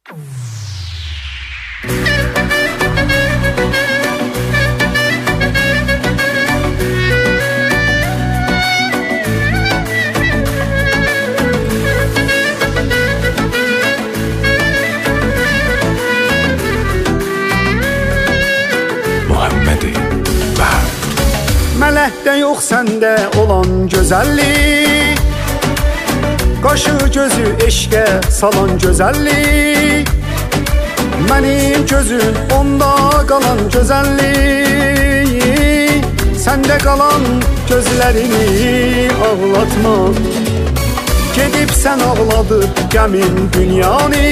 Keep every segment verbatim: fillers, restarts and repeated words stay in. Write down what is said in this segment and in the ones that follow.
Mələkdə yox səndə olan gözəllik, qaşı gözü eşqə salan gözəllik, mənim gözüm onda qalan gözəllik, səndə qalan gözlərimi ağlatma. Gedib sən ağladıb gəmin dünyanı,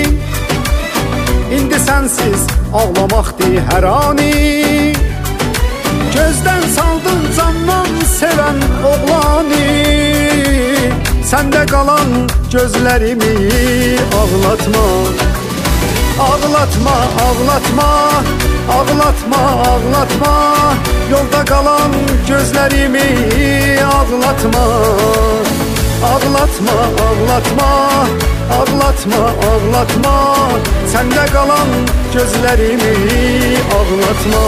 indi sənsiz ağlamaqdır hər ani. Gözdən saldın candan sevən oğlanı, səndə qalan gözlərimi ağlatma. Ağlatma, ağlatma, ağlatma, ağlatma, yolda qalan gözlərimi ağlatma. Ağlatma, ağlatma, ağlatma, ağlatma, səndə qalan gözlərimi ağlatma.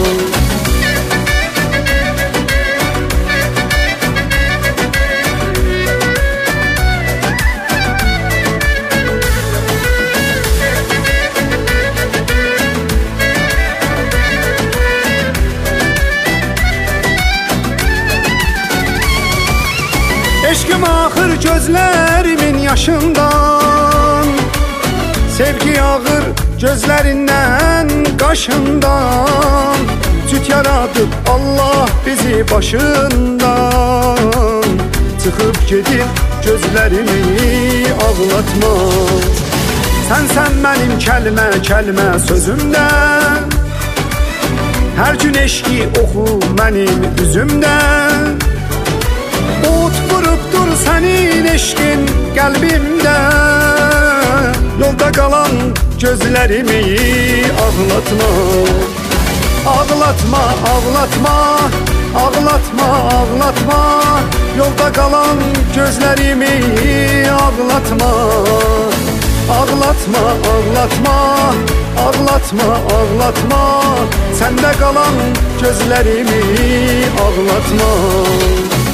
Eşqim axır gözlərimin yaşından, sevgi ağır gözlərindən qaşından, cüt yaradıb Allah bizi başından, çıxıb gedib gözlərimi ağlatma. Sənsən mənim kəlmə kəlmə sözümdən, hər gün eşqi oxu mənim üzümdən. Ot vurub dur sənin eşqin qəlbimdə, yolda qalan gözlərimi ağlatma. Ağlatma, ağlatma, ağlatma, ağlatma, yolda qalan gözlərimi ağlatma. Ağlatma, ağlatma, ağlatma, ağlatma, səndə qalan gözlərimi ağlatma.